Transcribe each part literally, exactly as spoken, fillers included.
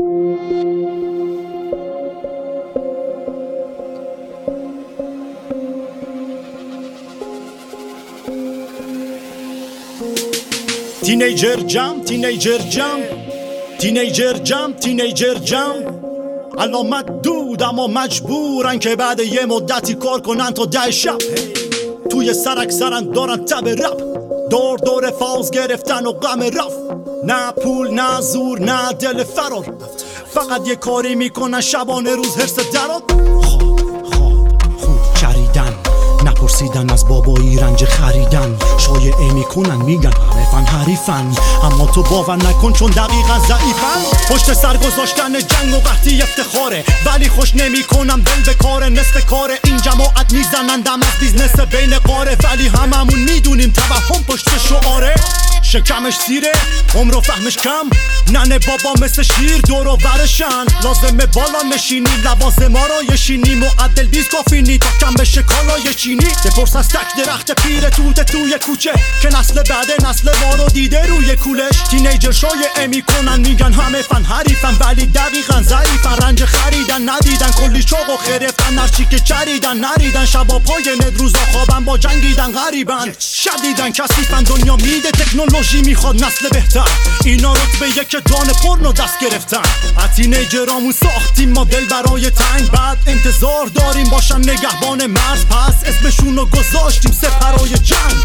تینیجر جم تینیجر جم تینیجر جم تینیجر جم علامت دود اما مجبورن که بعد یه مدتی کار کنن تا ده شب. توی سر اکثرن دارن تب رپ، دور دور فاز گرفتن و غم رفت. نه پول نه زور نه دل فرار، فقط یه کاری میکنن شبانه روز هرس درات. خواب خواب خوب چریدن، نپرسیدن از بابایی رنج خریدن. شایعه میکنن میگن همه فن حریفن، اما تو باور نکن چون دقیقا ضعیفن. پشت سر گذاشتن جنگ و قحطی افتخاره، ولی خوش نمیکنم دل به کاره. نصف کاره این جماعت میزنن دم از بیزنس بین قاره، ولی هممون میدونیم توهم پشت شعاره. شکمش سیره عمر و فهمش کم، ننه بابا مثل شیر دور و برشن. لازمه بالا نشینی لباس ما را یشینی، معدل بیز کافینی تا کم بشه کالای چینی. بپرس از تک درخت پیر توت توی کوچه که نسل بعد نسل ما رو دیده روی کولش. تینیجر شایعه میکنن میگن همه فن حریفن، ولی دقیقا ضعیفن. رنج خریدن ندیدن، کلی چاق و خرفتن، نرچی که چریدن نریدن. شبا پای ند روزا خوابن با جنگیدن غریبن. شدیدن کثیفن، دنیا میده تکنولوژی میخواد نسل بهتر. اینا رتبه یک دانه پرنو دست گرفتن. از تینیجرامون ساختیم مدل برای تنگ، بعد انتظار داریم باشن نگهبان مرز. پس اسمشونو گذاشتیم سپرای جنگ.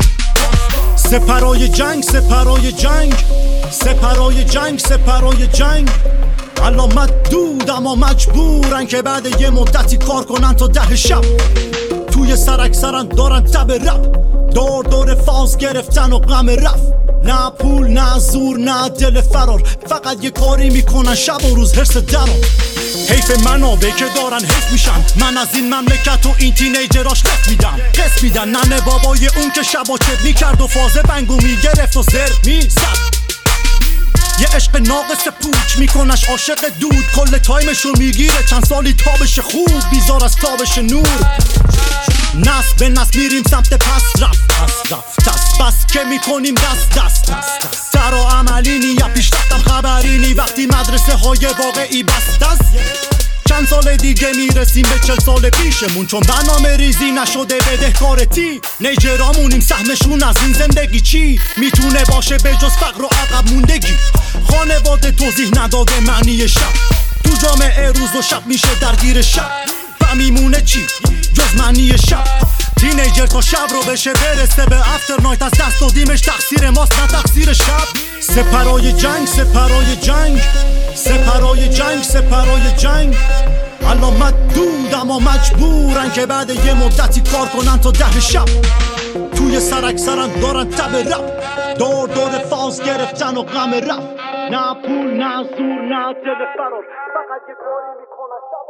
سپرای جنگ سپرای جنگ سپرای جنگ سپرای جنگ علامت دود اما مجبورن که بعد یه مدتی کار کنن تا ده شب. توی سر اکثرن دارن تب رپ، دور دور فاز گرفتن و غم رفت. نه پول نه زور نه دل فرار، فقط یه کاری میکنن شب و روز هرس درار. حیف منابع که دارن حیف میشن، من از این مملکت و این تینیجراش لفت میدم. قسط میدن ننه بابای اون که شبا چت میکرد و فاز بنگو میگرفت و زر میزد. یه عشق ناقص پوچ میکنش عاشق دود، کل تایمشو میگیره چند سالی تابش خوب بیزار از تابش نور. نسل به نسل میریم سمت پس رفت پس رفت دست بس که میکنیم دست دست دست ترا عملی نی یا پیشرفتم خبری نی. وقتی مدرسه های واقعی بست دست، چند سال دیگه میرسیم به چل سال پیشمون، چون برنامه ریزی نشده بدهکار تی نیجرامونیم. سهمشون از این زندگی چی میتونه باشه به جز فقر و عقب موندگی؟ خانواده توضیح نداده معنی شب، تو جامعه روز و شب میشه درگیر شب. و میمونه چی جز معنی شب؟ تینیجر تا شب رو بشه برسه به افتر نایت، از دست دادیمش تقصیر ماست نه تقصیر شب. سپرای جنگ سپرای جنگ سپرای جنگ سپرای جنگ علامت دود اما مجبورن که بعد یه مدتی کار کنن تا ده شب. توی سر اکثرن دارن تب رپ، دور دور فاز گرفتن و غم رفت. نه پول نه زور نه دل فرار، فقط یه کاری میکنن شب.